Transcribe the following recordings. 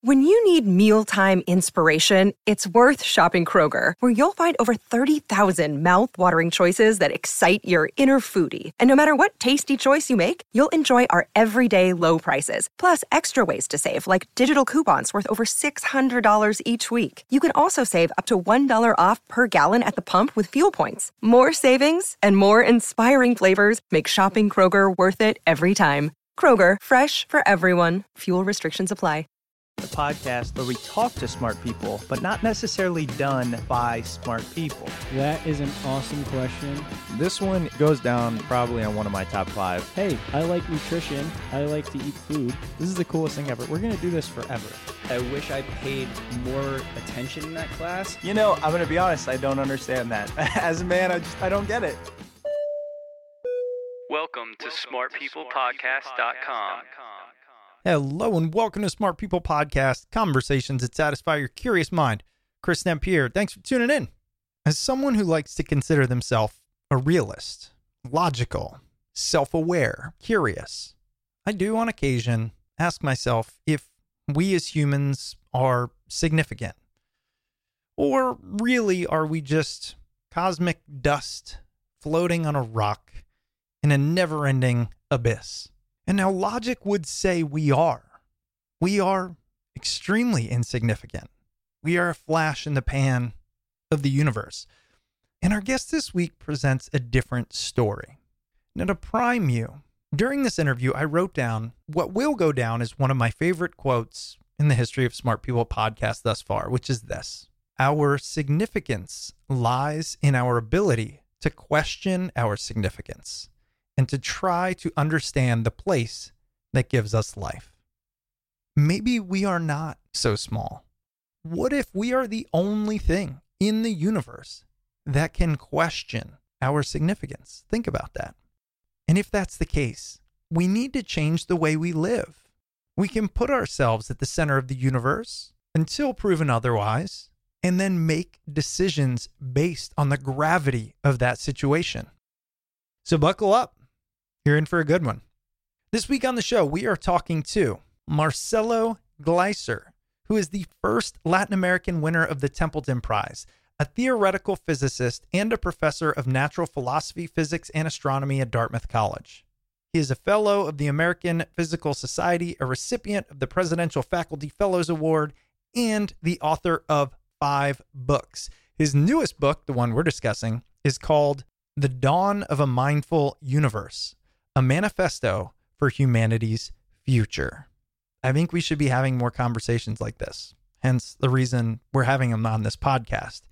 When you need mealtime inspiration, it's worth shopping Kroger, where you'll find over 30,000 mouth-watering choices that excite your inner foodie. And no matter what tasty choice you make, you'll enjoy our everyday low prices, plus extra ways to save, like digital coupons worth over $600 each week. You can also save up to $1 off per gallon at the pump with fuel points. More savings and more inspiring flavors make shopping Kroger worth it every time. Kroger, fresh for everyone. Fuel restrictions apply. The podcast where we talk to smart people, but not necessarily done by smart people. That is an awesome question. This one goes down probably on one of my top 5. Hey, I like nutrition. I like to eat food. This is the coolest thing ever. We're going to do this forever. I wish I paid more attention in that class. You know, I'm going to be honest, I don't understand that. As a man, I don't get it. Welcome to smartpeoplepodcast.com. Hello and welcome to Smart People Podcast, conversations that satisfy your curious mind. Chris Stempier, thanks for tuning in. As someone who likes to consider themselves a realist, logical, self-aware, curious, I do on occasion ask myself if we as humans are significant. Or really are we just cosmic dust floating on a rock in a never-ending abyss? And now logic would say we are. We are extremely insignificant. We are a flash in the pan of the universe. And our guest this week presents a different story. Now, to prime you, during this interview, I wrote down what will go down as one of my favorite quotes in the history of Smart People Podcast thus far, which is this: our significance lies in our ability to question our significance and to try to understand the place that gives us life. Maybe we are not so small. What if we are the only thing in the universe that can question our significance? Think about that. And if that's the case, we need to change the way we live. We can put ourselves at the center of the universe until proven otherwise, and then make decisions based on the gravity of that situation. So buckle up. You're in for a good one. This week on the show, we are talking to Marcelo Gleiser, who is the first Latin American winner of the Templeton Prize, a theoretical physicist and a professor of natural philosophy, physics, and astronomy at Dartmouth College. He is a fellow of the American Physical Society, a recipient of the Presidential Faculty Fellows Award, and the author of 5 books. His newest book, the one we're discussing, is called The Dawn of a Mindful Universe, a manifesto for humanity's future. I think we should be having more conversations like this, hence the reason we're having them on this podcast.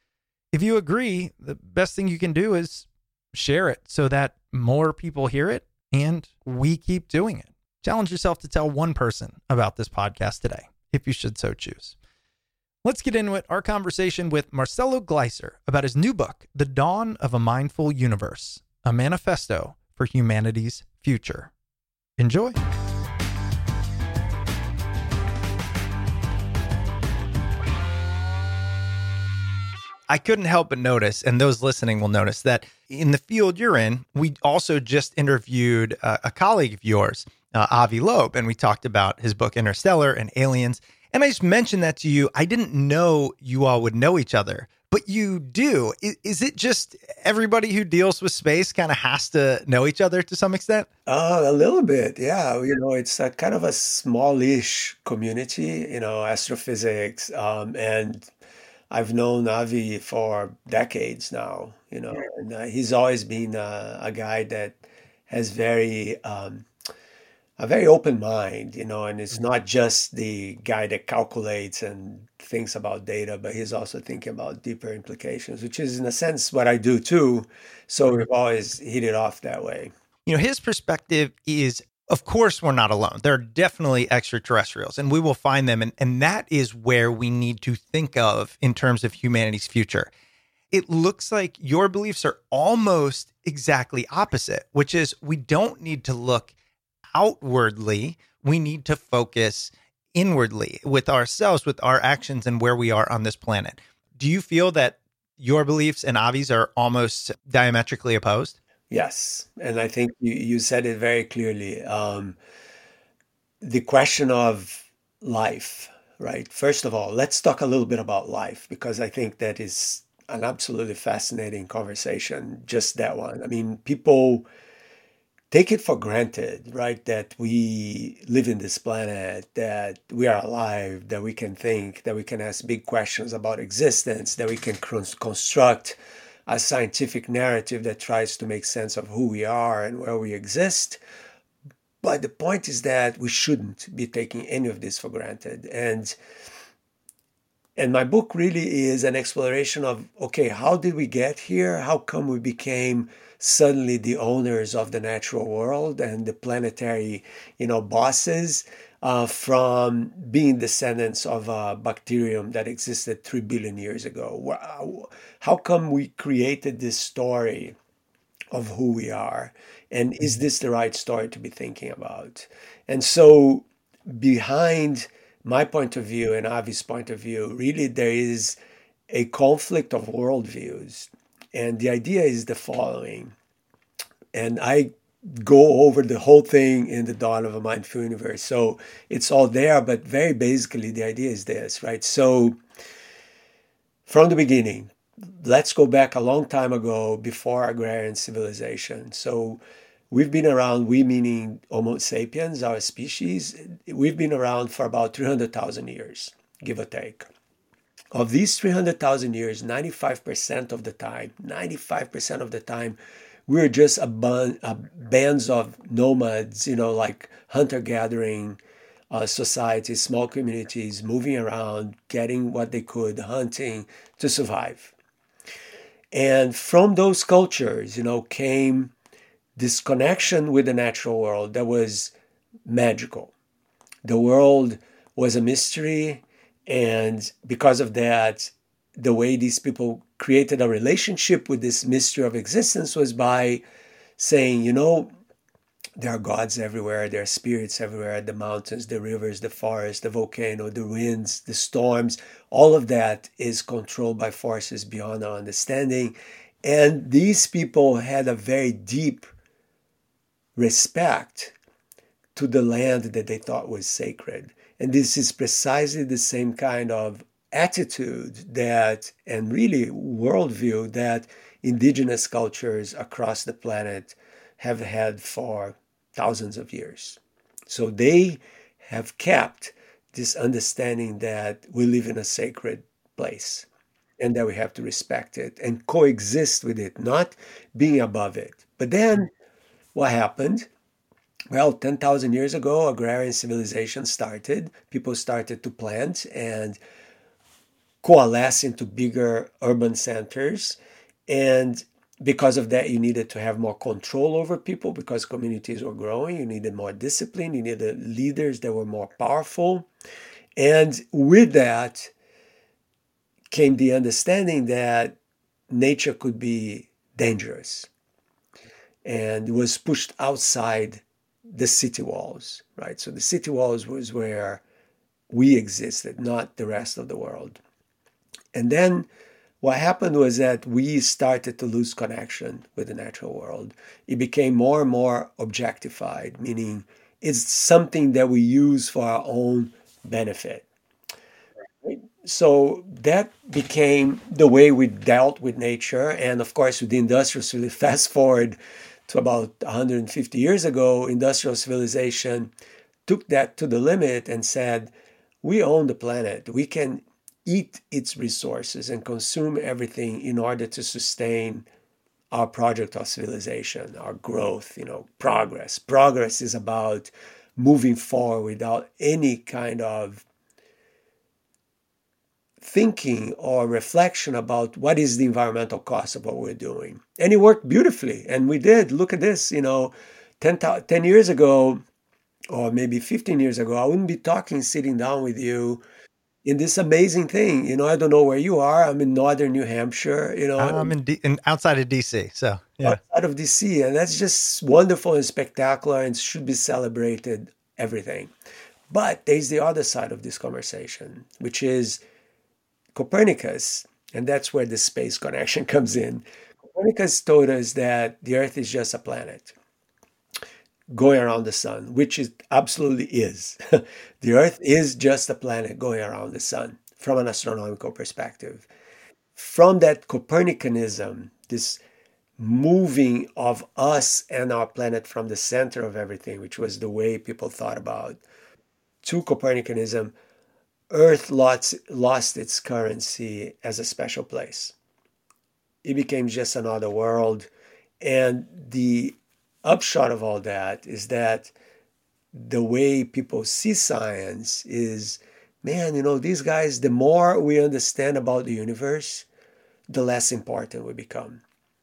If you agree, the best thing you can do is share it so that more people hear it and we keep doing it. Challenge yourself to tell one person about this podcast today, if you should so choose. Let's get into it, our conversation with Marcelo Gleiser about his new book, The Dawn of a Mindful Universe, a manifesto for humanity's future. Enjoy. I couldn't help but notice, and those listening will notice, that in the field you're in, we also just interviewed a colleague of yours, Avi Loeb, and we talked about his book Interstellar and Aliens. And I just mentioned that to you. I didn't know you all would know each other, but you do. Is it just everybody who deals with space kind of has to know each other to some extent? A little bit, yeah. It's a kind of a smallish community, astrophysics. And I've known Avi for decades now, and he's always been a guy that has a very open mind, and it's not just the guy that calculates and thinks about data, but he's also thinking about deeper implications, which is in a sense what I do too. So we've always hit it off that way. His perspective is, of course, we're not alone. There are definitely extraterrestrials and we will find them. And that is where we need to think of in terms of humanity's future. It looks like your beliefs are almost exactly opposite, which is we don't need to look outwardly, we need to focus inwardly with ourselves, with our actions and where we are on this planet. Do you feel that your beliefs and Avi's are almost diametrically opposed? Yes. And I think you said it very clearly. The question of life, right? First of all, let's talk a little bit about life, because I think that is an absolutely fascinating conversation, just that one. I mean, people take it for granted, right? That we live in this planet, that we are alive, that we can think, that we can ask big questions about existence, that we can construct a scientific narrative that tries to make sense of who we are and where we exist. But the point is that we shouldn't be taking any of this for granted. And my book really is an exploration of, okay, how did we get here? How come we became suddenly the owners of the natural world and the planetary, bosses, from being descendants of a bacterium that existed 3 billion years ago? How come we created this story of who we are? And is this the right story to be thinking about? And so behind my point of view and Avi's point of view, really there is a conflict of worldviews. And the idea is the following. And I go over the whole thing in The Dawn of a Mindful Universe. So it's all there, but very basically the idea is this, right? So from the beginning, let's go back a long time ago, before agrarian civilization. So we've been around, we meaning Homo sapiens, our species, we've been around for about 300,000 years, give or take. Of these 300,000 years, 95% of the time, we're just bands of nomads, like hunter-gathering societies, small communities, moving around, getting what they could, hunting to survive. And from those cultures, came this connection with the natural world that was magical. The world was a mystery, and because of that, the way these people created a relationship with this mystery of existence was by saying, there are gods everywhere, there are spirits everywhere, the mountains, the rivers, the forest, the volcano, the winds, the storms, all of that is controlled by forces beyond our understanding. And these people had a very deep respect to the land that they thought was sacred. And this is precisely the same kind of attitude that, and really worldview, that indigenous cultures across the planet have had for thousands of years. So they have kept this understanding that we live in a sacred place and that we have to respect it and coexist with it, not being above it. But then what happened? Well, 10,000 years ago, agrarian civilization started. People started to plant and coalesce into bigger urban centers. And because of that, you needed to have more control over people because communities were growing. You needed more discipline. You needed leaders that were more powerful. And with that came the understanding that nature could be dangerous and was pushed outside the city walls, right? So the city walls was where we existed, not the rest of the world. And then what happened was that we started to lose connection with the natural world. It became more and more objectified, meaning it's something that we use for our own benefit. So that became the way we dealt with nature. And of course, with the industrial civilization, fast forward to about 150 years ago, industrial civilization took that to the limit and said, we own the planet. We can eat its resources and consume everything in order to sustain our project of civilization, our growth, progress. Progress is about moving forward without any kind of thinking or reflection about what is the environmental cost of what we're doing. And it worked beautifully. And we did. Look at this, 10 years ago, or maybe 15 years ago, I wouldn't be sitting down with you in this amazing thing. I don't know where you are. I'm in northern New Hampshire, I'm in outside of DC. So yeah, outside of DC. And that's just wonderful and spectacular and should be celebrated, everything. But there's the other side of this conversation, which is Copernicus, and that's where the space connection comes in. Copernicus told us that the Earth is just a planet. going around the sun, which it absolutely is. The Earth is just a planet going around the sun from an astronomical perspective. From that Copernicanism, this moving of us and our planet from the center of everything, which was the way people thought about, to Copernicanism, Earth lost its currency as a special place. It became just another world. And the upshot of all that is that the way people see science is, man, these guys, the more we understand about the universe, the less important we become.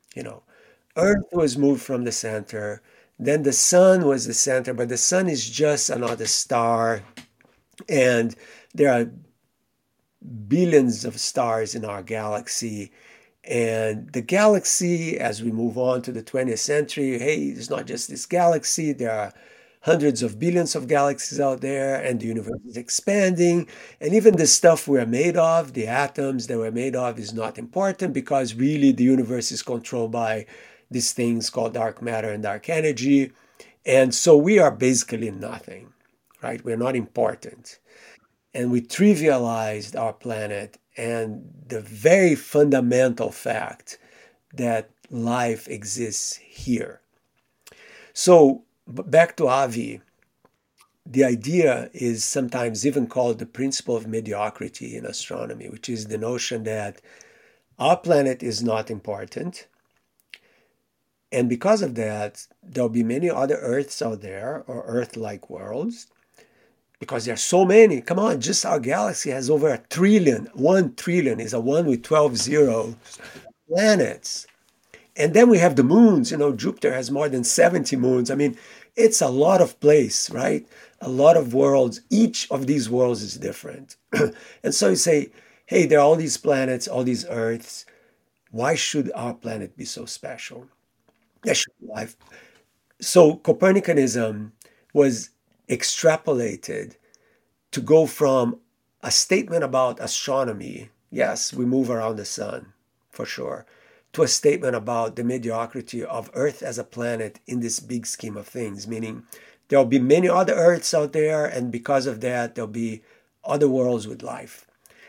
Earth was moved from the center, then the sun was the center, but the sun is just another star. And there are billions of stars in our galaxy. And the galaxy, as we move on to the 20th century, hey, it's not just this galaxy. There are hundreds of billions of galaxies out there, and the universe is expanding. And even the stuff we're made of, the atoms that we're made of, is not important, because really the universe is controlled by these things called dark matter and dark energy. And so we are basically nothing, right? We're not important. And we trivialized our planet and the very fundamental fact that life exists here. So back to Avi, the idea is sometimes even called the principle of mediocrity in astronomy, which is the notion that our planet is not important. And because of that, there'll be many other Earths out there, or Earth-like worlds, because there are so many. Come on, just our galaxy has over 1 trillion. 1 trillion is a 1 with 12 zeros planets. And then we have the moons. Jupiter has more than 70 moons. I mean, it's a lot of place, right? A lot of worlds. Each of these worlds is different. And so you say, hey, there are all these planets, all these Earths. Why should our planet be so special? There should be life. So Copernicanism was extrapolated to go from a statement about astronomy, yes, we move around the sun, for sure, to a statement about the mediocrity of Earth as a planet in this big scheme of things, meaning there'll be many other Earths out there, and because of that, there'll be other worlds with life.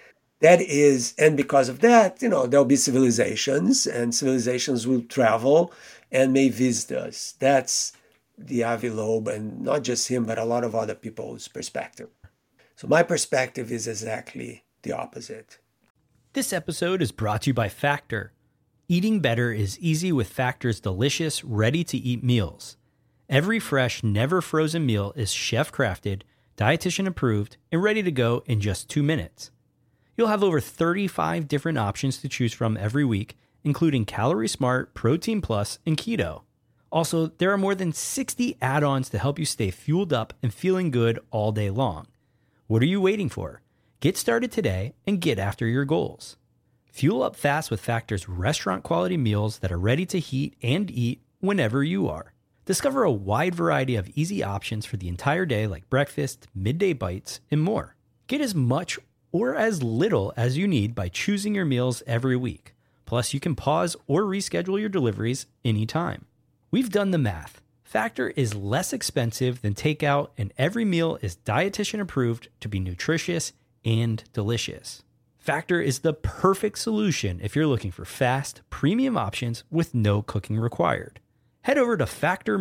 And because of that, there'll be civilizations, and civilizations will travel and may visit us. That's the Avi Loeb, and not just him, but a lot of other people's perspective. So my perspective is exactly the opposite. This episode is brought to you by Factor. Eating better is easy with Factor's delicious, ready-to-eat meals. Every fresh, never frozen meal is chef-crafted, dietitian approved, and ready to go in just 2 minutes. You'll have over 35 different options to choose from every week, including Calorie Smart, Protein Plus, and Keto. Also, there are more than 60 add-ons to help you stay fueled up and feeling good all day long. What are you waiting for? Get started today and get after your goals. Fuel up fast with Factor's restaurant-quality meals that are ready to heat and eat whenever you are. Discover a wide variety of easy options for the entire day, like breakfast, midday bites, and more. Get as much or as little as you need by choosing your meals every week. Plus, you can pause or reschedule your deliveries anytime. We've done the math. Factor is less expensive than takeout, and every meal is dietitian approved to be nutritious and delicious. Factor is the perfect solution if you're looking for fast, premium options with no cooking required. Head over to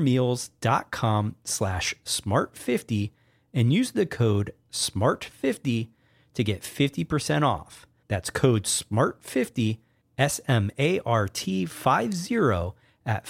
factormeals.com/smart50 and use the code SMART50 to get 50% off. That's code SMART50, SMART50 at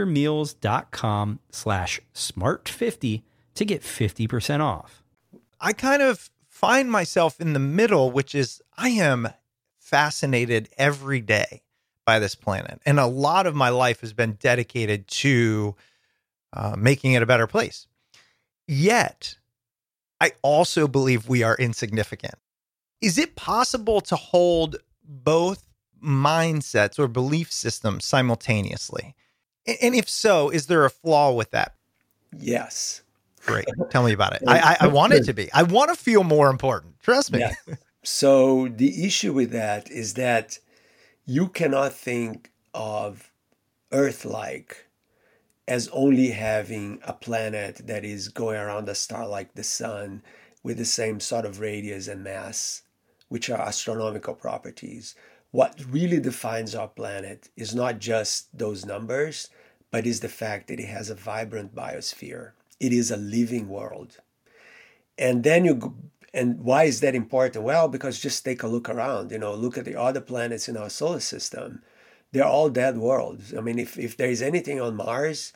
factormeals.com/smart50 to get 50% off. I kind of find myself in the middle, which is I am fascinated every day by this planet. And a lot of my life has been dedicated to making it a better place. Yet, I also believe we are insignificant. Is it possible to hold both mindsets or belief systems simultaneously? And if so, is there a flaw with that? Yes. Great. Tell me about it. I want it to be. I want to feel more important. Trust me. Yeah. So the issue with that is that you cannot think of Earth-like as only having a planet that is going around a star like the sun with the same sort of radius and mass, which are astronomical properties. What really defines our planet is not just those numbers, but is the fact that it has a vibrant biosphere. It is a living world. And and why is that important? Well, because just take a look around, look at the other planets in our solar system. They're all dead worlds. I mean, if there is anything on Mars,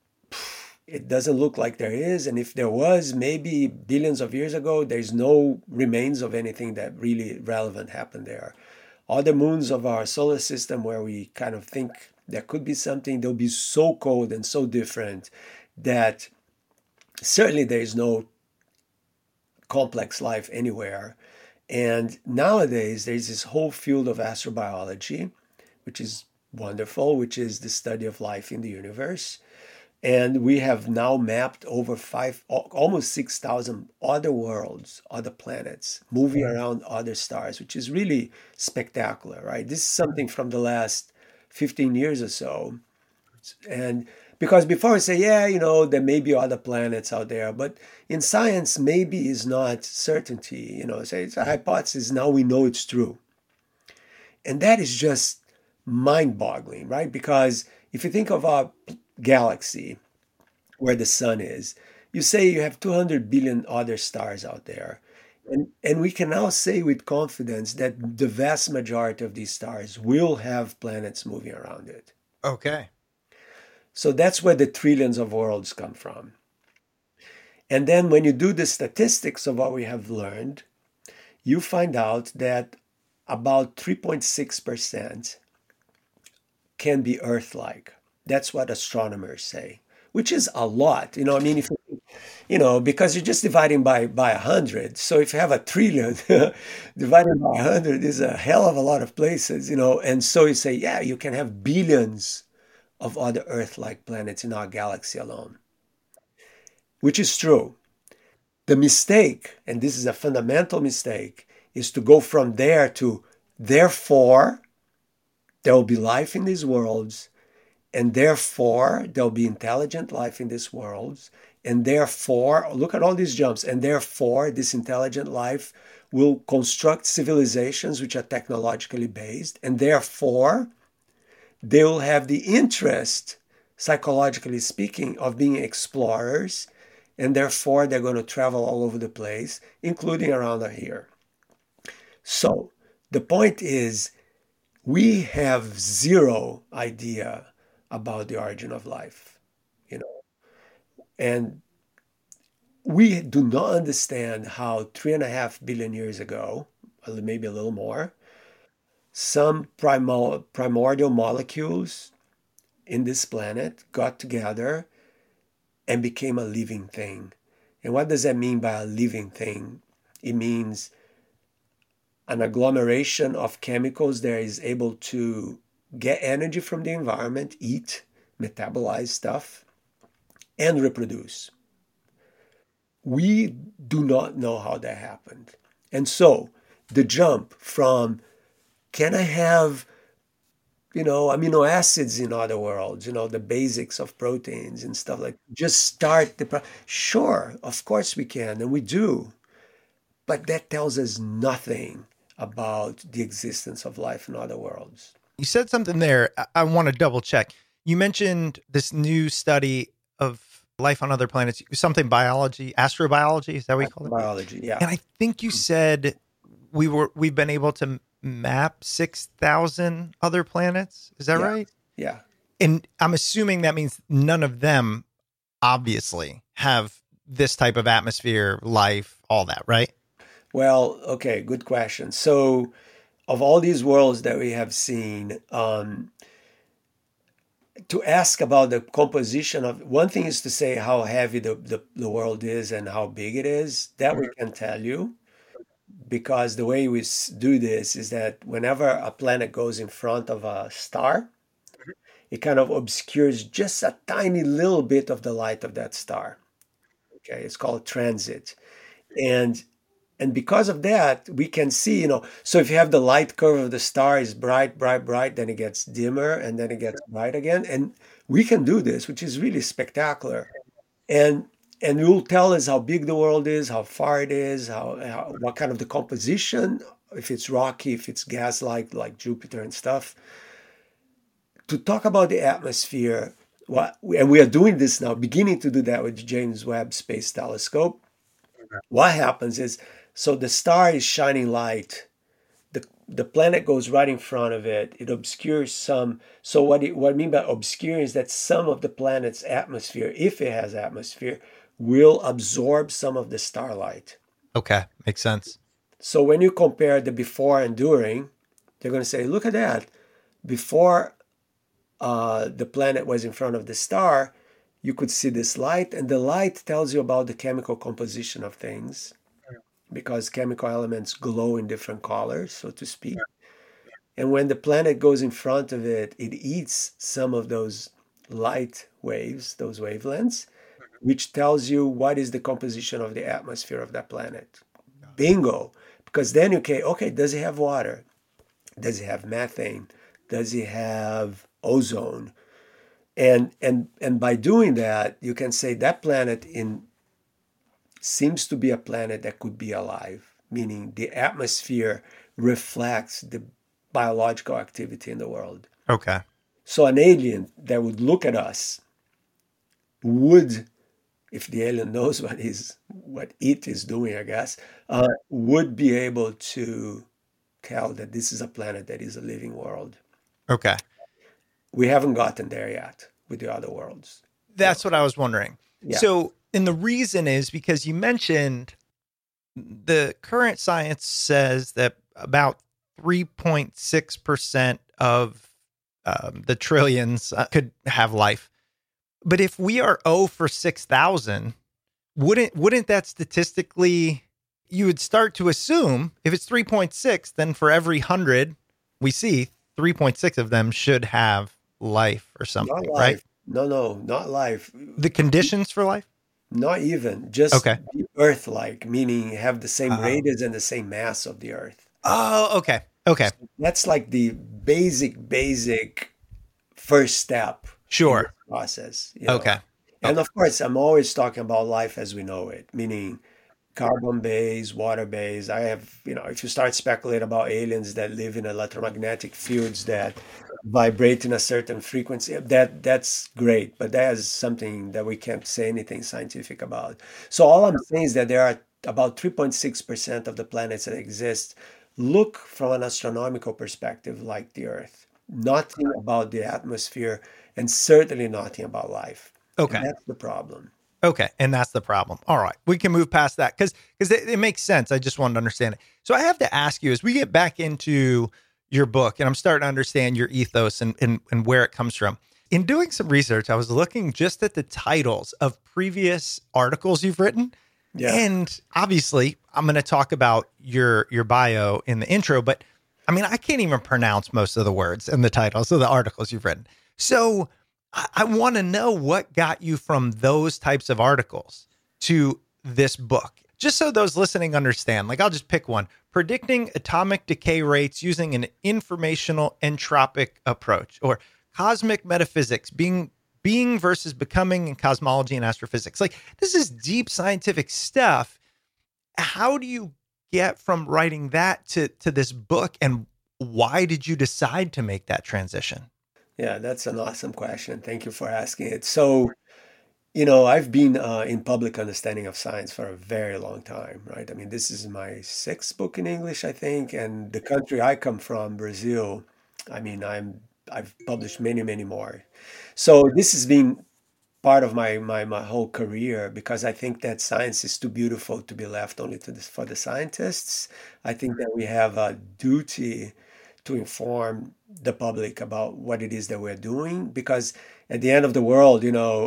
it doesn't look like there is. And if there was, maybe billions of years ago, there's no remains of anything that really relevant happened there. Other moons of our solar system where we kind of think there could be something, they'll be so cold and so different that certainly there is no complex life anywhere. And nowadays, there's this whole field of astrobiology, which is wonderful, which is the study of life in the universe. And we have now mapped over almost 6,000 other worlds, other planets, moving around other stars, which is really spectacular, right? This is something from the last 15 years or so. And because before we say, yeah, there may be other planets out there, but in science, maybe is not certainty. Say it's a hypothesis. Now we know it's true. And that is just mind-boggling, right? Because if you think of our galaxy, where the sun is, you say you have 200 billion other stars out there. And we can now say with confidence that the vast majority of these stars will have planets moving around it. Okay. So that's where the trillions of worlds come from. And then when you do the statistics of what we have learned, you find out that about 3.6% can be Earth-like. That's what astronomers say, which is a lot. I mean, if because you're just dividing by 100. So if you have a trillion, dividing by 100 is a hell of a lot of places, And so you say, yeah, you can have billions of other Earth-like planets in our galaxy alone, which is true. The mistake, and this is a fundamental mistake, is to go from there to, therefore, there will be life in these worlds, and therefore, there'll be intelligent life in these worlds, and therefore, look at all these jumps, and therefore, this intelligent life will construct civilizations which are technologically based, and therefore, they will have the interest, psychologically speaking, of being explorers, and therefore they're going to travel all over the place, including around here. So the point is, we have zero idea about the origin of life, and we do not understand how 3.5 billion years ago, maybe a little more, some primordial molecules in this planet got together and became a living thing. And what does that mean by a living thing? It means an agglomeration of chemicals that is able to get energy from the environment, eat, metabolize stuff, and reproduce. We do not know how that happened. And so the jump from, can I have, amino acids in other worlds, the basics of proteins and stuff like that. Just start Sure, of course we can, and we do. But that tells us nothing about the existence of life in other worlds. You said something there. I want to double check. You mentioned this new study of life on other planets, something biology, astrobiology. Is that what you call it? Biology, yeah. And I think you said we've been able to map 6,000 other planets. Is that right? Yeah. And I'm assuming that means none of them obviously have this type of atmosphere, life, all that, right? Well, okay, good question. So of all these worlds that we have seen, to ask about the composition of, one thing is to say how heavy the world is and how big it is. That we can tell you, because the way we do this is that whenever a planet goes in front of a star, it kind of obscures just a tiny little bit of the light of that star. Okay, it's called transit. And And because of that, we can see, so if you have the light curve of the star is bright, bright, bright, then it gets dimmer and then it gets bright again. And we can do this, which is really spectacular. And it will tell us how big the world is, how far it is, what kind of the composition, if it's rocky, if it's gas-like Jupiter and stuff. To talk about the atmosphere, and we are doing this now, beginning to do that with the James Webb Space Telescope. What happens is, so the star is shining light. The planet goes right in front of it. It obscures some. So what I mean by obscuring is that some of the planet's atmosphere, if it has atmosphere, will absorb some of the starlight. Okay, makes sense. So when you compare the before and during, they're going to say, look at that. Before the planet was in front of the star, you could see this light, and the light tells you about the chemical composition of things, because chemical elements glow in different colors, so to speak. And when the planet goes in front of it, it eats some of those light waves, those wavelengths, which tells you what is the composition of the atmosphere of that planet. Bingo. Because then okay, does it have water? Does it have methane? Does it have ozone? And by doing that, you can say that planet seems to be a planet that could be alive, meaning the atmosphere reflects the biological activity in the world. Okay. So an alien that would look at us would, if the alien knows what it is doing, I guess, would be able to tell that this is a planet that is a living world. Okay. We haven't gotten there yet with the other worlds. That's what I was wondering. Yeah. So, and the reason is because you mentioned the current science says that about 3.6% of the trillions could have life. But if we are 0 for 6,000, wouldn't that statistically, you would start to assume if it's 3.6, then for every 100 we see, 3.6 of them should have life or something, right? No, not life. The conditions for life? Not even. Just Okay. be Earth-like, meaning have the same radius and the same mass of the Earth. Oh, okay. Okay. That's like the basic first step in Sure. this process. Okay. And of course, I'm always talking about life as we know it, meaning carbon-based, water-based. I have, if you start speculating about aliens that live in electromagnetic fields that vibrate in a certain frequency, that's great, but that is something that we can't say anything scientific about. So all I'm saying is that there are about 3.6% of the planets that exist look from an astronomical perspective like the Earth. Nothing about the atmosphere, and certainly nothing about life. Okay. And that's the problem. Okay. And that's the problem. All right. We can move past that because it makes sense. I just wanted to understand it. So I have to ask you, as we get back into your book, and I'm starting to understand your ethos and where it comes from. In doing some research, I was looking just at the titles of previous articles you've written. Yeah. And obviously, I'm going to talk about your bio in the intro, but I mean, I can't even pronounce most of the words in the titles of the articles you've written. So I want to know what got you from those types of articles to this book. Just so those listening understand, like I'll just pick one. Predicting atomic decay rates using an informational entropic approach, or cosmic metaphysics, being versus becoming in cosmology and astrophysics. Like, this is deep scientific stuff. How do you get from writing that to this book, and why did you decide to make that transition? Yeah, that's an awesome question. Thank you for asking it. So, I've been in public understanding of science for a very long time, right? I mean, this is my 6th book in English, I think, and the country I come from, Brazil, I mean, I've published many, many more. So this has been part of my whole career, because I think that science is too beautiful to be left only for the scientists. I think that we have a duty to inform the public about what it is that we're doing, because at the end of the world,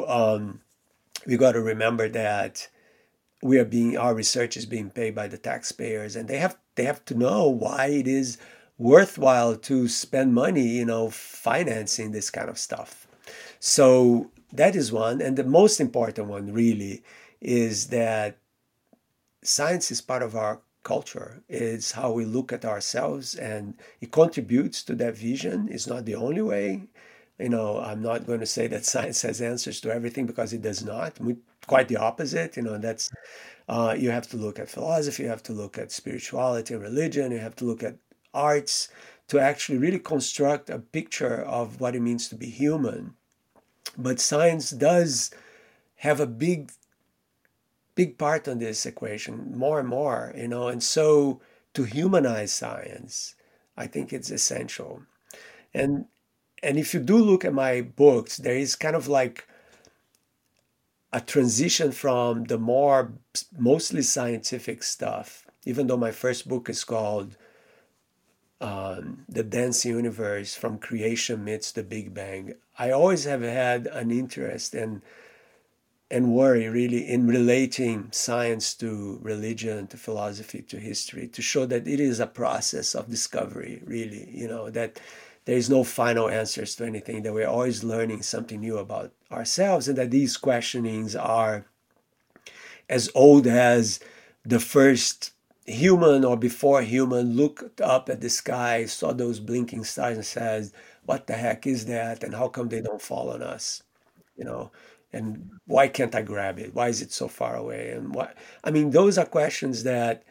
we got to remember that our research is being paid by the taxpayers, and they have to know why it is worthwhile to spend money, financing this kind of stuff. So that is one. And the most important one really is that science is part of our culture. It's how we look at ourselves, and it contributes to that vision. It's not the only way. I'm not going to say that science has answers to everything, because it does not. Quite the opposite. That's you have to look at philosophy, you have to look at spirituality and religion, you have to look at arts to actually really construct a picture of what it means to be human. But science does have a big part on this equation, more and more, and so to humanize science, I think it's essential. And if you do look at my books, there is kind of like a transition from the more mostly scientific stuff, even though my first book is called The Dense Universe, From Creation Myths to Big Bang. I always have had an interest and worry really in relating science to religion, to philosophy, to history, to show that it is a process of discovery, really, that there is no final answers to anything, that we're always learning something new about ourselves, and that these questionings are as old as the first human or before human looked up at the sky, saw those blinking stars and says, what the heck is that? And how come they don't fall on us? And why can't I grab it? Why is it so far away? And those are questions that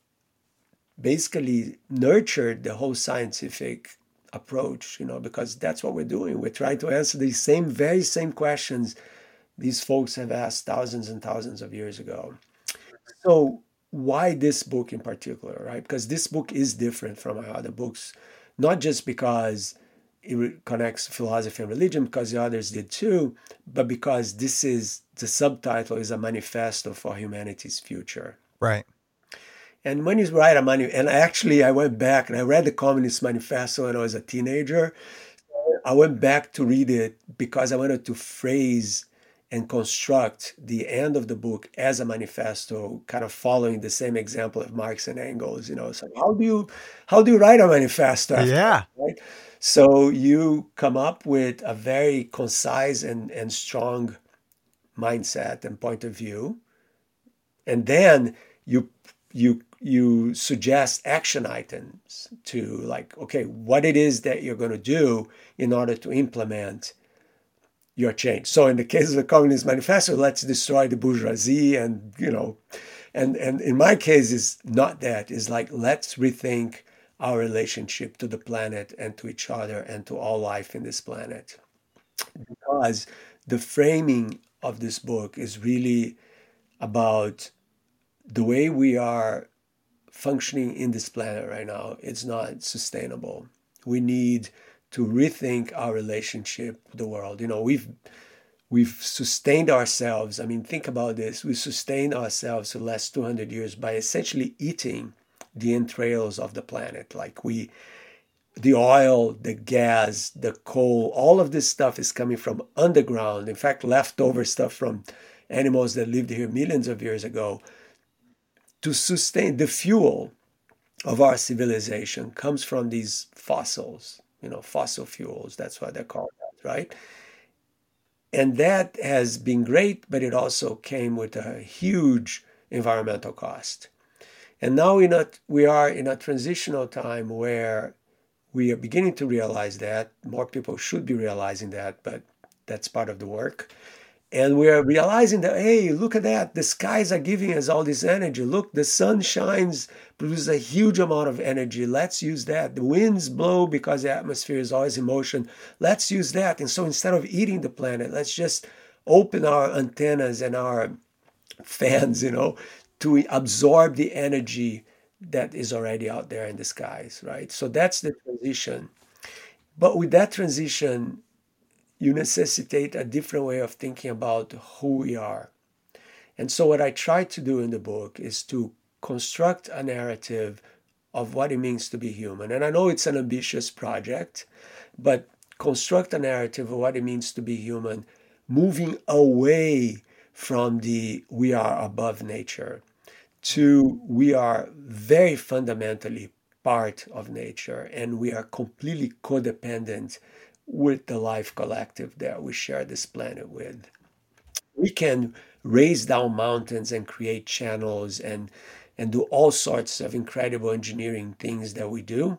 basically nurtured the whole scientific approach, because that's what we're doing. We're trying to answer these very same questions these folks have asked thousands and thousands of years ago. So why this book in particular, right? Because this book is different from my other books, not just because it connects philosophy and religion, because the others did too, but because the subtitle is a manifesto for humanity's future. Right. And when you write and actually I went back and I read the Communist Manifesto when I was a teenager. I went back to read it because I wanted to phrase and construct the end of the book as a manifesto, kind of following the same example of Marx and Engels. So how do you write a manifesto? Yeah. Right? So you come up with a very concise and strong mindset and point of view, and then you suggest action items to, like, okay, what it is that you're going to do in order to implement your change. So in the case of the Communist Manifesto, let's destroy the bourgeoisie, and in my case, it's not that. It's like, let's rethink our relationship to the planet and to each other and to all life in this planet. Because the framing of this book is really about the way we are functioning in this planet right now. It's not sustainable. We need to rethink our relationship with the world. We've sustained ourselves. Think about this. We sustained ourselves for the last 200 years by essentially eating the entrails of the planet. Like the oil, the gas, the coal, all of this stuff is coming from underground. In fact, leftover stuff from animals that lived here millions of years ago. To sustain the fuel of our civilization comes from these fossils, fossil fuels. That's what they're called, right? And that has been great, but it also came with a huge environmental cost. And now we are in a transitional time where we are beginning to realize that. More people should be realizing that, but that's part of the work. And we are realizing that, hey, look at that. The skies are giving us all this energy. Look, the sun shines, produces a huge amount of energy. Let's use that. The winds blow because the atmosphere is always in motion. Let's use that. And so instead of eating the planet, let's just open our antennas and our fans, to absorb the energy that is already out there in the skies, right? So that's the transition. But with that transition, you necessitate a different way of thinking about who we are. And so what I try to do in the book is to construct a narrative of what it means to be human. And I know it's an ambitious project, but construct a narrative of what it means to be human, moving away from the we are above nature to we are very fundamentally part of nature, and we are completely codependent with the life collective that we share this planet with. We can raise down mountains and create channels and and do all sorts of incredible engineering things that we do.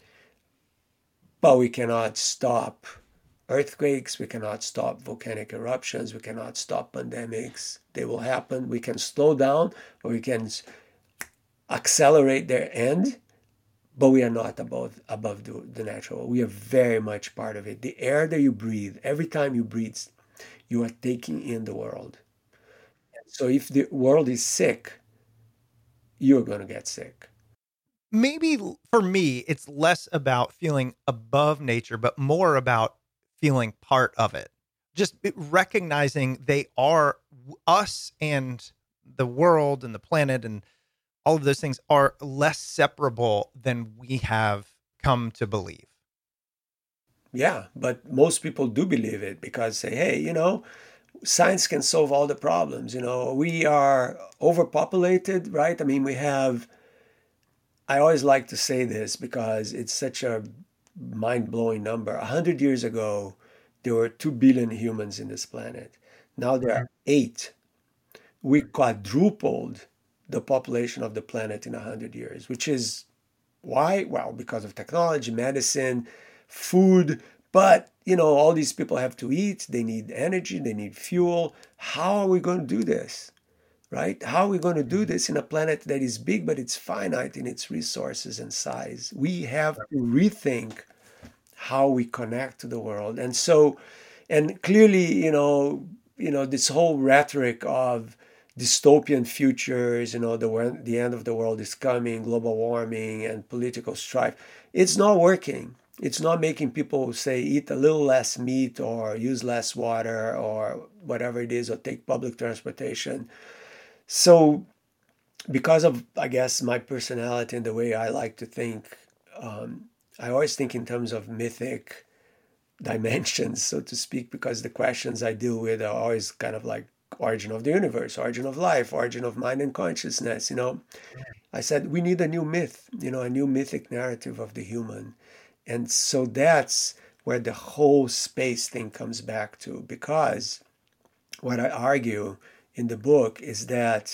But we cannot stop earthquakes, we cannot stop volcanic eruptions, we cannot stop pandemics. They will happen. We can slow down or we can accelerate their end, but we are not above the natural. We are very much part of it. The air that you breathe, every time you breathe, you are taking in the world. So if the world is sick, you're going to get sick. Maybe for me, it's less about feeling above nature, but more about feeling part of it. Just recognizing they are us, and the world and the planet and all of those things are less separable than we have come to believe. Yeah, but most people do believe it because say, hey, science can solve all the problems. We are overpopulated, right? I mean, I always like to say this because it's such a mind-blowing number. 100 years ago, there were 2 billion humans in this planet. Now there are 8. We quadrupled the population of the planet in 100 years, which is why? Well, because of technology, medicine, food. But, all these people have to eat. They need energy. They need fuel. How are we going to do this? Right? How are we going to do this in a planet that is big, but it's finite in its resources and size? We have to rethink how we connect to the world. And so, and clearly, this whole rhetoric of dystopian futures, the end of the world is coming, global warming and political strife, it's not working. It's not making people say eat a little less meat or use less water or whatever it is, or take public transportation. So because of, I guess, my personality and the way I like to think, I always think in terms of mythic dimensions, so to speak, because the questions I deal with are always kind of like origin of the universe, origin of life, origin of mind and consciousness. I said we need a new myth, a new mythic narrative of the human. And so that's where the whole space thing comes back to, because what I argue in the book is that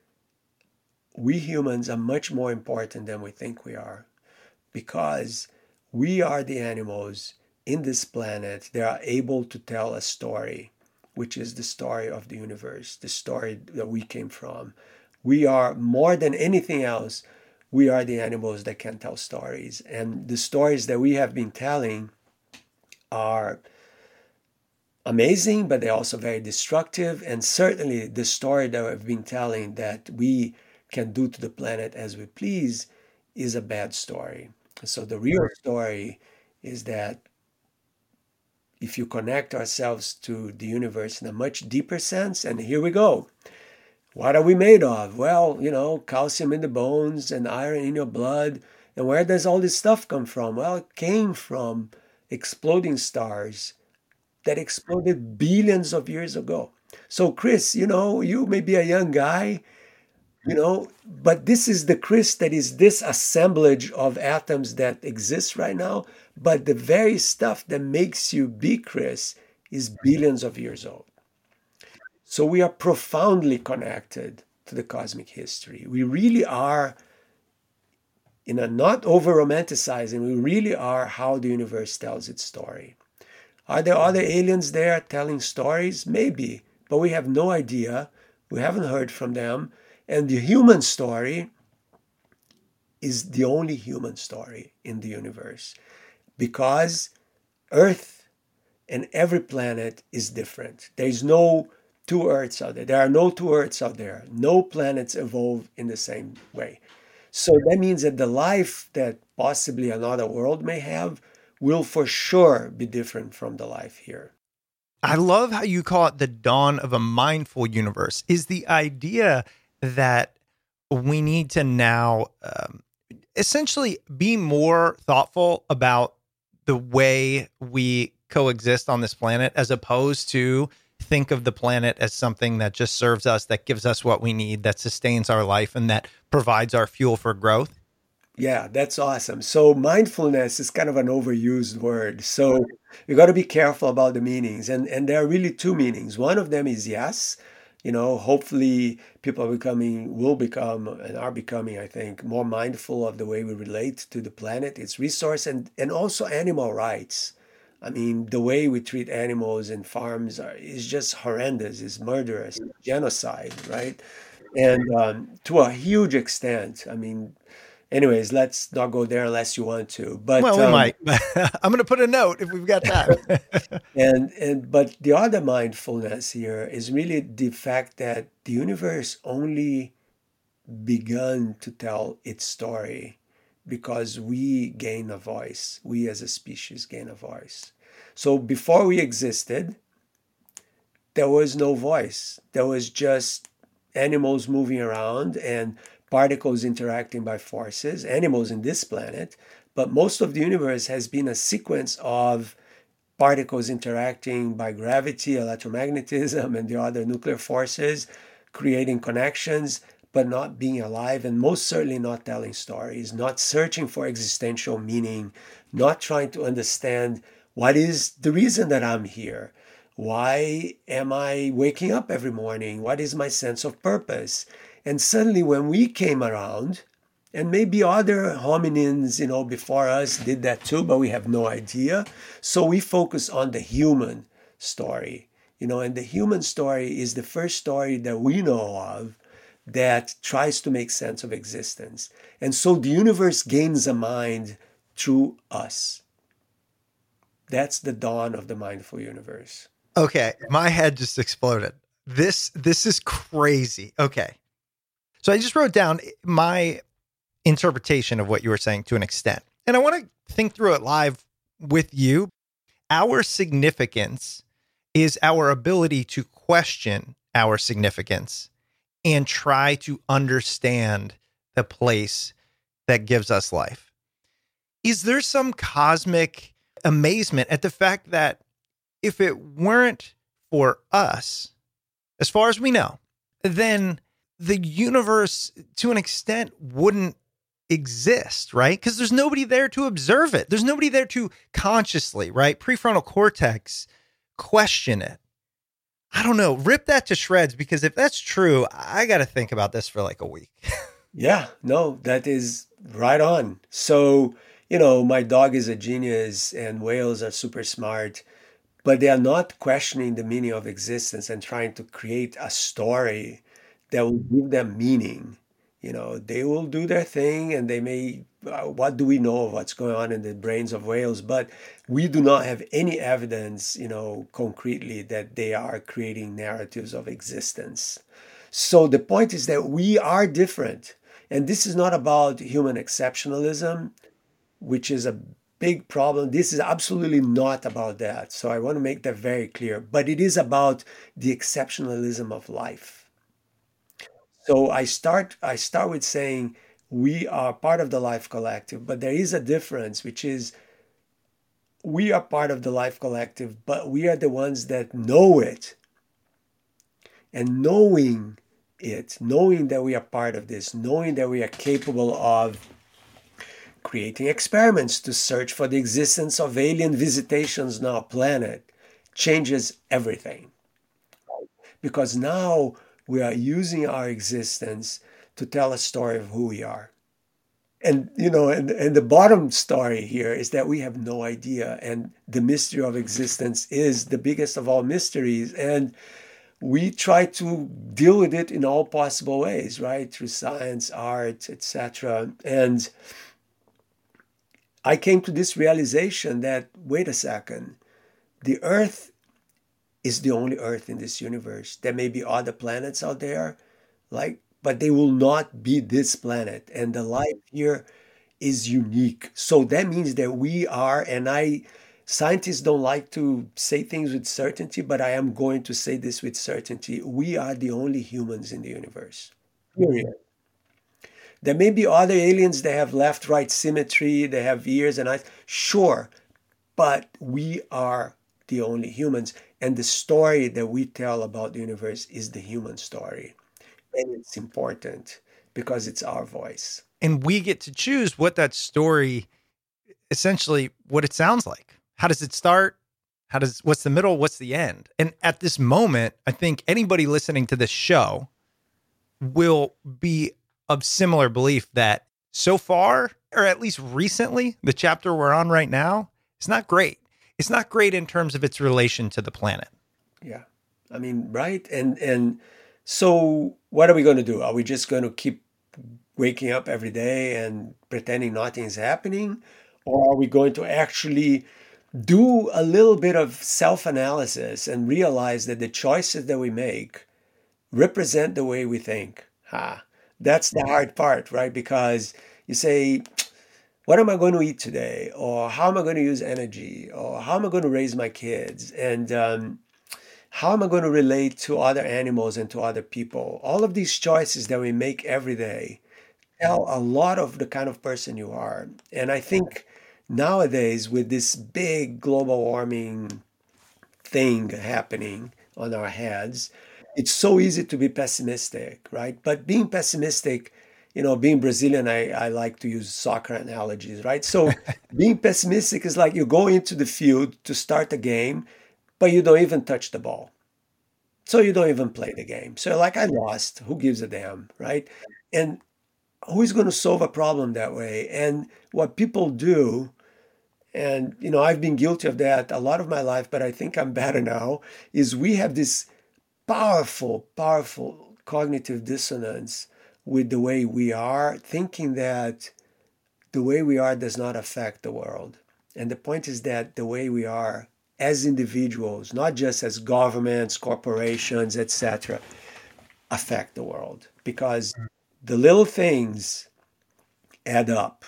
we humans are much more important than we think we are, because we are the animals in this planet that are able to tell a story, which is the story of the universe, the story that we came from. We are, more than anything else, we are the animals that can tell stories. And the stories that we have been telling are amazing, but they're also very destructive. And certainly the story that we've been telling, that we can do to the planet as we please, is a bad story. So the real story is that if you connect ourselves to the universe in a much deeper sense, and here we go. What are we made of? Well, calcium in the bones and iron in your blood. And where does all this stuff come from? Well, it came from exploding stars that exploded billions of years ago. So Chris, you may be a young guy, but this is the Chris that is this assemblage of atoms that exists right now. But the very stuff that makes you be Chris is billions of years old. So we are profoundly connected to the cosmic history. We really are, not over-romanticizing, we really are how the universe tells its story. Are there other aliens there telling stories? Maybe, but we have no idea. We haven't heard from them. And the human story is the only human story in the universe, because Earth and every planet is different. There is no 2 Earths out there. There are no 2 Earths out there. No planets evolve in the same way. So that means that the life that possibly another world may have will for sure be different from the life here. I love how you call it the dawn of a mindful universe. Is the idea that we need to now essentially be more thoughtful about the way we coexist on this planet, as opposed to think of the planet as something that just serves us, that gives us what we need, that sustains our life, and that provides our fuel for growth? Yeah, that's awesome. So mindfulness is kind of an overused word. So you got to be careful about the meanings. And there are really 2 meanings. One of them is, yes, Hopefully people will become, and are becoming, I think, more mindful of the way we relate to the planet, its resource, and also animal rights. I mean, the way we treat animals in farms is just horrendous, is murderous, genocide, right? And to a huge extent. I mean, anyways, let's not go there unless you want to. But Well, we might. I'm going to put a note if we've got that. but the other mindfulness here is really the fact that the universe only begun to tell its story because we gain a voice. We as a species gain a voice. So before we existed, there was no voice. There was just animals moving around and particles interacting by forces, animals in this planet. But most of the universe has been a sequence of particles interacting by gravity, electromagnetism, and the other nuclear forces, creating connections, but not being alive, and most certainly not telling stories, not searching for existential meaning, not trying to understand what is the reason that I'm here. Why am I waking up every morning? What is my sense of purpose? And suddenly when we came around, and maybe other hominins, before us did that too, but we have no idea. So we focus on the human story, and the human story is the first story that we know of that tries to make sense of existence. And so the universe gains a mind through us. That's the dawn of the mindful universe. Okay, my head just exploded. This is crazy. Okay. So I just wrote down my interpretation of what you were saying to an extent. And I want to think through it live with you. Our significance is our ability to question our significance and try to understand the place that gives us life. Is there some cosmic amazement at the fact that if it weren't for us, as far as we know, then the universe to an extent wouldn't exist, right? Because there's nobody there to observe it. There's nobody there to consciously, right? Prefrontal cortex, question it. I don't know, rip that to shreds, because if that's true, I got to think about this for like a week. Yeah, no, that is right on. So, my dog is a genius and whales are super smart, but they are not questioning the meaning of existence and trying to create a story that will give them meaning. They will do their thing, and they may, what do we know of what's going on in the brains of whales? But we do not have any evidence, concretely that they are creating narratives of existence. So the point is that we are different. And this is not about human exceptionalism, which is a big problem. This is absolutely not about that. So I want to make that very clear. But it is about the exceptionalism of life. So I start with saying we are part of the life collective, but there is a difference, which is we are part of the life collective, but we are the ones that know it. And knowing it, knowing that we are part of this, knowing that we are capable of creating experiments to search for the existence of alien visitations on our planet, changes everything. Because now we are using our existence to tell a story of who we are. And, and the bottom story here is that we have no idea. And the mystery of existence is the biggest of all mysteries. And we try to deal with it in all possible ways, right? Through science, art, etc. And I came to this realization that, wait a second, the Earth is the only Earth in this universe. There may be other planets out there, but they will not be this planet. And the life here is unique. So that means that we are, and scientists don't like to say things with certainty, but I am going to say this with certainty. We are the only humans in the universe. Period. There may be other aliens that have left-right symmetry, they have ears and eyes. Sure, but we are the only humans. And the story that we tell about the universe is the human story. And it's important because it's our voice. And we get to choose what that story, essentially what it sounds like. How does it start? What's the middle? What's the end? And at this moment, I think anybody listening to this show will be of similar belief that so far, or at least recently, the chapter we're on right now, it's not great. It's not great in terms of its relation to the planet. Yeah. I mean, right. And so what are we going to do? Are we just going to keep waking up every day and pretending nothing's happening? Or are we going to actually do a little bit of self-analysis and realize that the choices that we make represent the way we think? That's the hard part, right? Because you say, what am I going to eat today? Or how am I going to use energy? Or how am I going to raise my kids? And how am I going to relate to other animals and to other people? All of these choices that we make every day tell a lot of the kind of person you are. And I think nowadays, with this big global warming thing happening on our heads, it's so easy to be pessimistic, right? But being pessimistic, being Brazilian, I like to use soccer analogies, right? So being pessimistic is like you go into the field to start a game, but you don't even touch the ball. So you don't even play the game. So you're like, I lost. Who gives a damn, right? And who is going to solve a problem that way? And what people do, and I've been guilty of that a lot of my life, but I think I'm better now, is we have this powerful cognitive dissonance with the way we are, thinking that the way we are does not affect the world. And the point is that the way we are as individuals, not just as governments, corporations, etc., affect the world. Because the little things add up.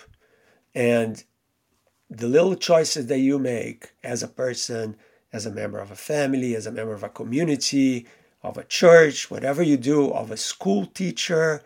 And the little choices that you make as a person, as a member of a family, as a member of a community, of a church, whatever you do, of a school teacher,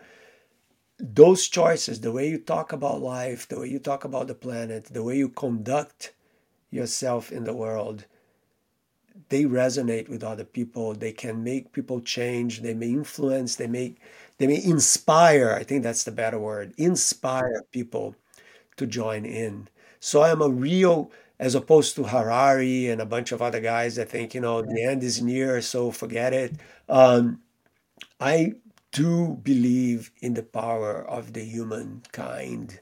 those choices, the way you talk about life, the way you talk about the planet, the way you conduct yourself in the world, they resonate with other people. They can make people change. They may influence. They may inspire. I think that's the better word. Inspire people to join in. So I am a real, as opposed to Harari and a bunch of other guys that think, the end is near, so forget it. I do believe in the power of the human kind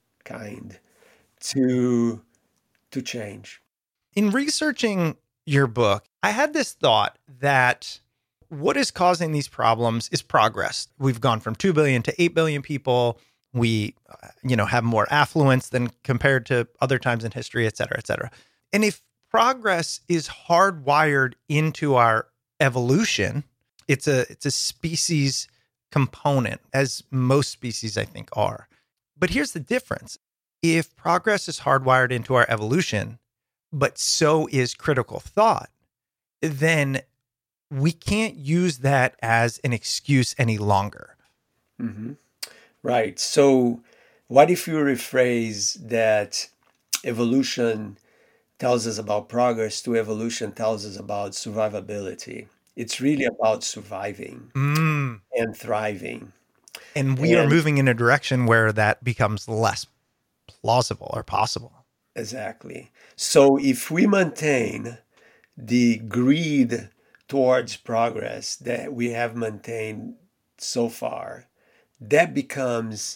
to change. In researching your book, I had this thought that what is causing these problems is progress. We've gone from 2 billion to 8 billion people. We, have more affluence than compared to other times in history, et cetera, et cetera. And if progress is hardwired into our evolution, it's a species component, as most species, I think, are. But here's the difference. If progress is hardwired into our evolution, but so is critical thought, then we can't use that as an excuse any longer. Mm-hmm. Right. So what if you rephrase that evolution tells us about progress to evolution tells us about survivability? It's really about surviving and thriving. And we are moving in a direction where that becomes less plausible or possible. Exactly. So if we maintain the greed towards progress that we have maintained so far, that becomes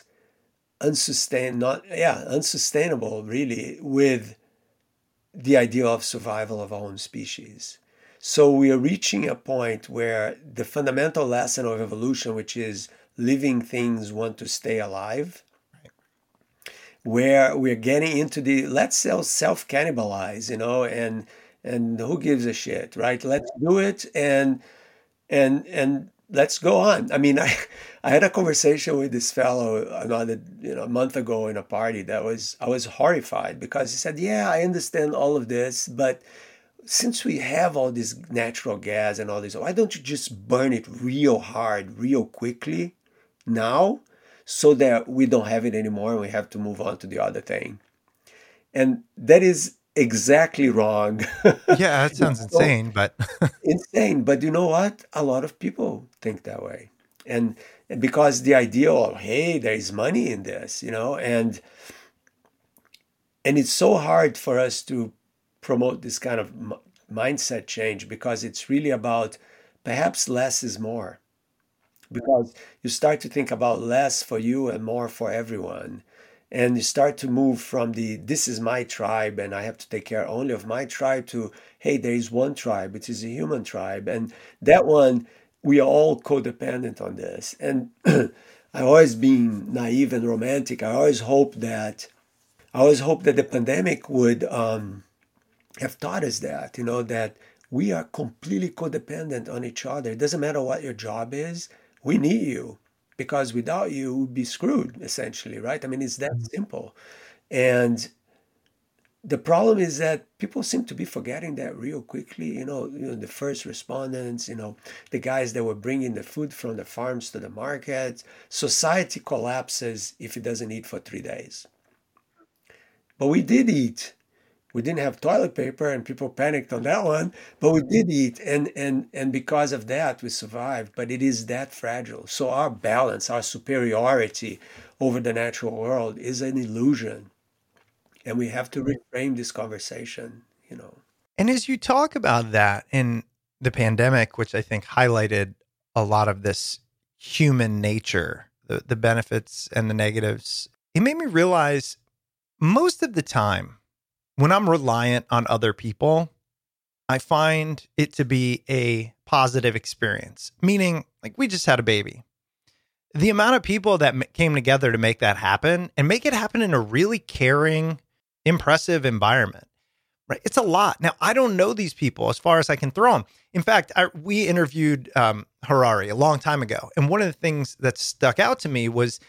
unsustainable, really, with the idea of survival of our own species. So we are reaching a point where the fundamental lesson of evolution, which is living things want to stay alive, where we're getting into the let's self-cannibalize, and who gives a shit, right? Let's do it and let's go on. I mean, I had a conversation with this fellow a month ago in a party I was horrified because he said, yeah, I understand all of this, but since we have all this natural gas and all this, why don't you just burn it real hard, real quickly now so that we don't have it anymore and we have to move on to the other thing? And that is exactly wrong. Yeah, that sounds insane, but insane. But you know what? A lot of people think that way. And because the idea of, hey, there is money in this, and it's so hard for us to promote this kind of mindset change, because it's really about perhaps less is more. Because you start to think about less for you and more for everyone. And you start to move from this is my tribe and I have to take care only of my tribe, to, hey, there is one tribe, which is a human tribe. And that one, we are all codependent on this. And I always been naive and romantic. I always hoped that the pandemic would have taught us that, that we are completely codependent on each other. It doesn't matter what your job is. We need you, because without you, we'd be screwed, essentially, right? I mean, it's that simple. And the problem is that people seem to be forgetting that real quickly. The first respondents, the guys that were bringing the food from the farms to the market. Society collapses if it doesn't eat for 3 days. But we did eat. We didn't have toilet paper, and people panicked on that one, but we did eat, and because of that, we survived. But it is that fragile. So our balance, our superiority over the natural world is an illusion, and we have to reframe this conversation. And as you talk about that in the pandemic, which I think highlighted a lot of this human nature, the benefits and the negatives, it made me realize most of the time, when I'm reliant on other people, I find it to be a positive experience, meaning like we just had a baby. The amount of people that came together to make that happen and make it happen in a really caring, impressive environment, right? It's a lot. Now, I don't know these people as far as I can throw them. In fact, we interviewed Harari a long time ago. And one of the things that stuck out to me was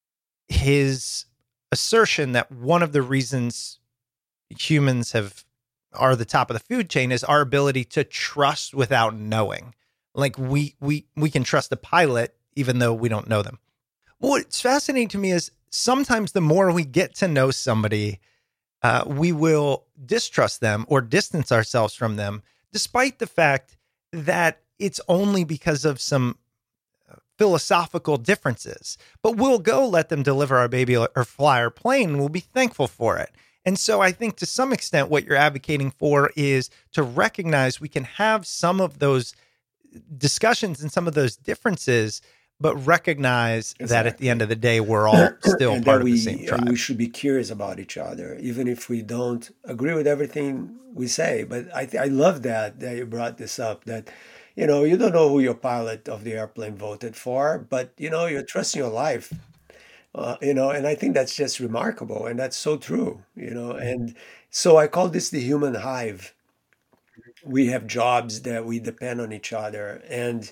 his assertion that one of the reasons humans are the top of the food chain is our ability to trust without knowing. Like we can trust the pilot even though we don't know them. What's fascinating to me is sometimes the more we get to know somebody, we will distrust them or distance ourselves from them, despite the fact that it's only because of some philosophical differences. But we'll go let them deliver our baby or fly our plane, and we'll be thankful for it. And so I think to some extent what you're advocating for is to recognize we can have some of those discussions and some of those differences, but recognize that at the end of the day, we're all still part of the same tribe. And we should be curious about each other, even if we don't agree with everything we say. But I love that you brought this up, that, you don't know who your pilot of the airplane voted for, but, you're trusting your life. And I think that's just remarkable, and that's so true, and so I call this the human hive. We have jobs that we depend on each other, and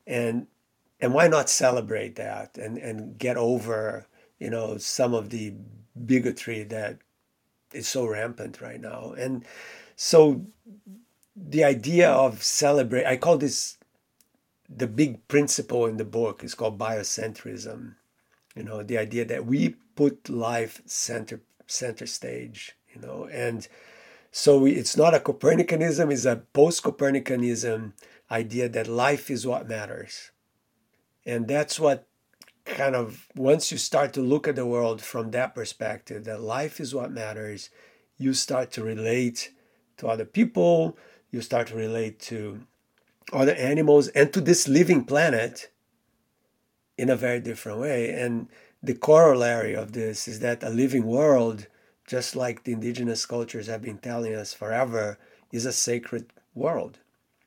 why not celebrate that and get over, some of the bigotry that is so rampant right now. And so the idea of celebrate, I call this the big principle in the book is called biocentrism. The idea that we put life center stage, and so it's not a Copernicanism, it's a post-Copernicanism idea that life is what matters. And that's what kind of, once you start to look at the world from that perspective, that life is what matters, you start to relate to other people, you start to relate to other animals and to this living planet in a very different way. And the corollary of this is that a living world, just like the indigenous cultures have been telling us forever, is a sacred world.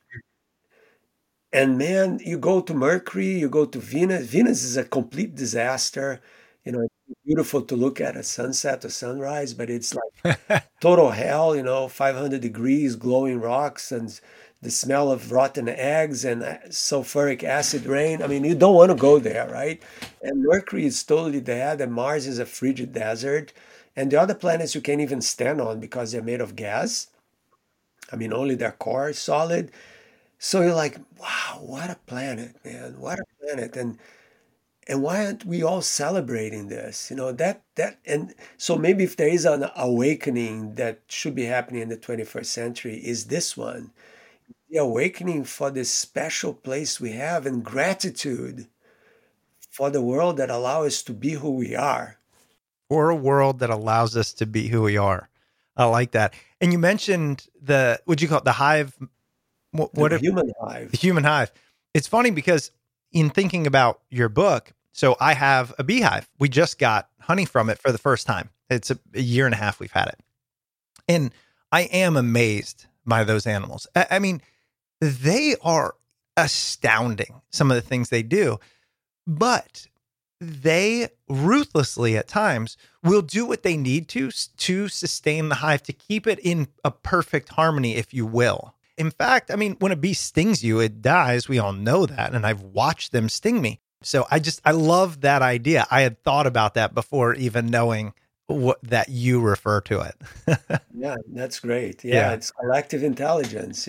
And man, you go to Mercury, you go to Venus. Venus is a complete disaster. It's beautiful to look at sunset or sunrise, but it's like total hell, 500 degrees, glowing rocks, and the smell of rotten eggs and sulfuric acid rain. I mean, you don't want to go there, right? And Mercury is totally dead, and Mars is a frigid desert. And the other planets you can't even stand on because they're made of gas. I mean, only their core is solid. So you're like, wow, what a planet, man. What a planet. And why aren't we all celebrating this? And so maybe if there is an awakening that should be happening in the 21st century, is this one. The awakening for this special place we have, and gratitude for the world that allows us to be who we are. For a world that allows us to be who we are. I like that. And you mentioned what'd you call it? The hive? The human hive. The human hive. It's funny because in thinking about your book, so I have a beehive. We just got honey from it for the first time. It's a year and a half we've had it. And I am amazed by those animals. I mean, they are astounding, some of the things they do, but they ruthlessly at times will do what they need to sustain the hive, to keep it in a perfect harmony, if you will. In fact, I mean, when a bee stings you, it dies. We all know that. And I've watched them sting me. So I love that idea. I had thought about that before even knowing that you refer to it. Yeah, that's great. Yeah, it's collective intelligence,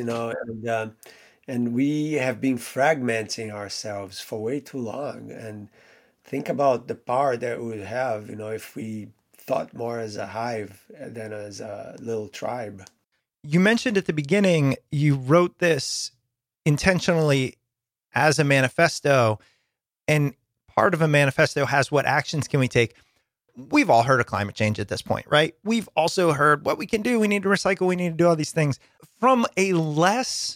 and we have been fragmenting ourselves for way too long. And think about the power that we would have, if we thought more as a hive than as a little tribe. You mentioned at the beginning, you wrote this intentionally as a manifesto, and part of a manifesto has what actions can we take. We've all heard of climate change at this point, right? We've also heard what we can do. We need to recycle. We need to do all these things from a less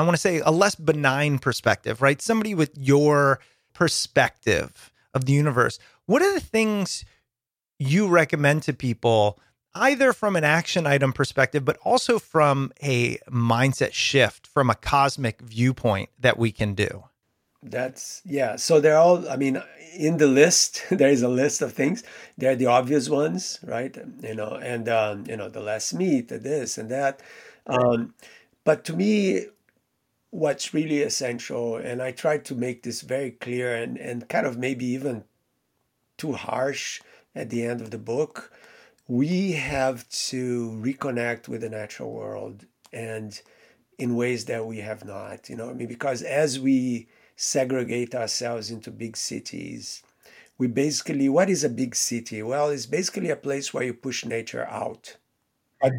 benign perspective, right? Somebody with your perspective of the universe. What are the things you recommend to people, either from an action item perspective, but also from a mindset shift, from a cosmic viewpoint, that we can do? So they're all, in the list, there is a list of things. They're the obvious ones, right? The less meat, the this and that. But to me, what's really essential, and I tried to make this very clear and kind of maybe even too harsh at the end of the book, we have to reconnect with the natural world, and in ways that we have not, because as we segregate ourselves into big cities, what is a big city? Well, it's basically a place where you push nature out. But,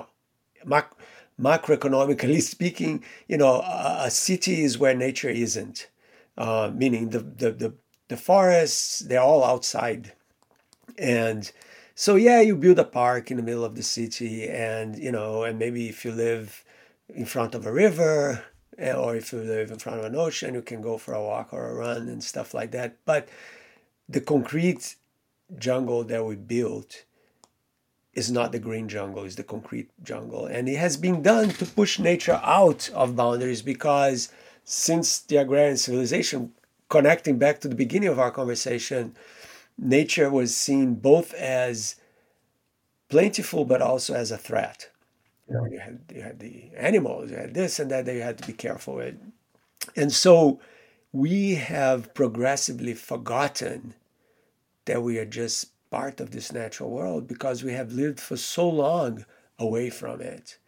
macroeconomically speaking, a city is where nature isn't, meaning the forests, they're all outside. And so, you build a park in the middle of the city, and, and maybe if you live in front of a river, or if you live in front of an ocean, you can go for a walk or a run and stuff like that. But the concrete jungle that we built is not the green jungle, it's the concrete jungle. And it has been done to push nature out of boundaries, because since the agrarian civilization, connecting back to the beginning of our conversation, nature was seen both as plentiful but also as a threat. You had the animals, you had this and that you had to be careful with. And so we have progressively forgotten that we are just part of this natural world, because we have lived for so long away from it,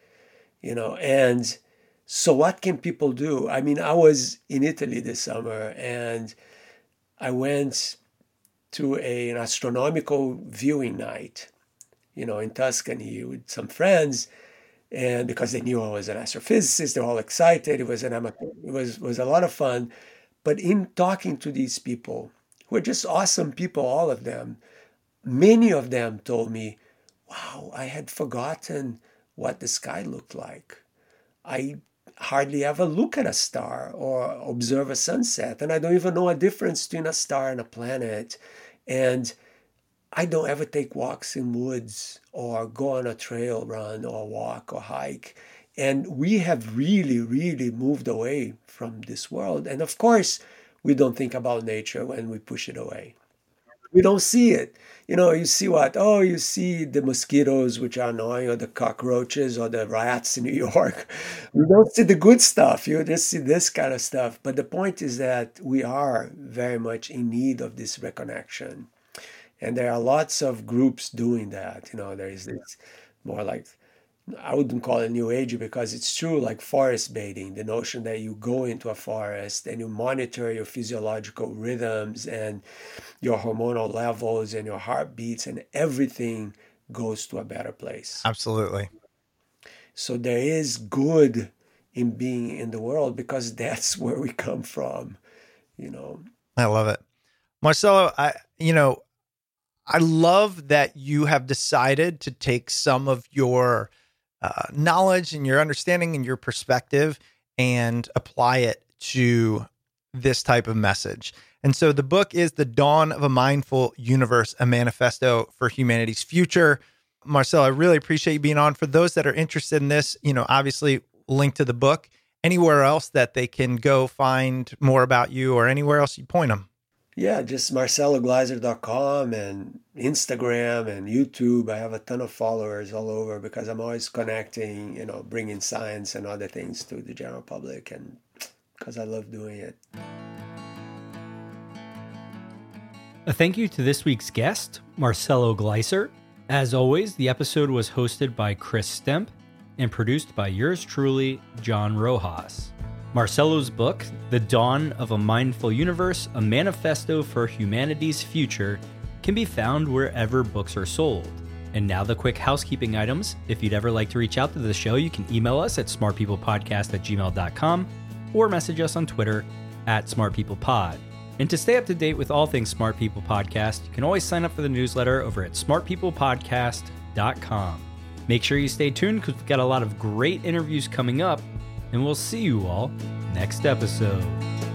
And so what can people do? I was in Italy this summer, and I went to an astronomical viewing night, in Tuscany with some friends. And because they knew I was an astrophysicist, they're all excited. It was a lot of fun. But in talking to these people, who are just awesome people, all of them, many of them told me, wow, I had forgotten what the sky looked like. I hardly ever look at a star or observe a sunset, and I don't even know a difference between a star and a planet. And I don't ever take walks in woods or go on a trail run or walk or hike. And we have really, really moved away from this world. And of course, we don't think about nature when we push it away. We don't see it. You see what? Oh, you see the mosquitoes, which are annoying, or the cockroaches, or the rats in New York. We don't see the good stuff. You just see this kind of stuff. But the point is that we are very much in need of this reconnection. And there are lots of groups doing that. There is this more like, I wouldn't call it New Age, because it's true, like forest bathing, the notion that you go into a forest and you monitor your physiological rhythms and your hormonal levels and your heartbeats, and everything goes to a better place. Absolutely. So there is good in being in the world, because that's where we come from, I love it. Marcelo, I love that you have decided to take some of your knowledge and your understanding and your perspective and apply it to this type of message. And so the book is The Dawn of a Mindful Universe, a manifesto for humanity's future. Marcel, I really appreciate you being on. For those that are interested in this, obviously link to the book. Anywhere else that they can go find more about you or anywhere else you point them? Yeah, just marcelogleiser.com and Instagram and YouTube. I have a ton of followers all over because I'm always connecting, bringing science and other things to the general public, and because I love doing it. A thank you to this week's guest, Marcelo Gleiser. As always, the episode was hosted by Chris Stemp and produced by yours truly, John Rojas. Marcelo's book, The Dawn of a Mindful Universe, a manifesto for humanity's future, can be found wherever books are sold. And now the quick housekeeping items. If you'd ever like to reach out to the show, you can email us at smartpeoplepodcast@gmail.com or message us on Twitter @smartpeoplepod. And to stay up to date with all things Smart People Podcast, you can always sign up for the newsletter over at smartpeoplepodcast.com. Make sure you stay tuned because we've got a lot of great interviews coming up, and we'll see you all next episode.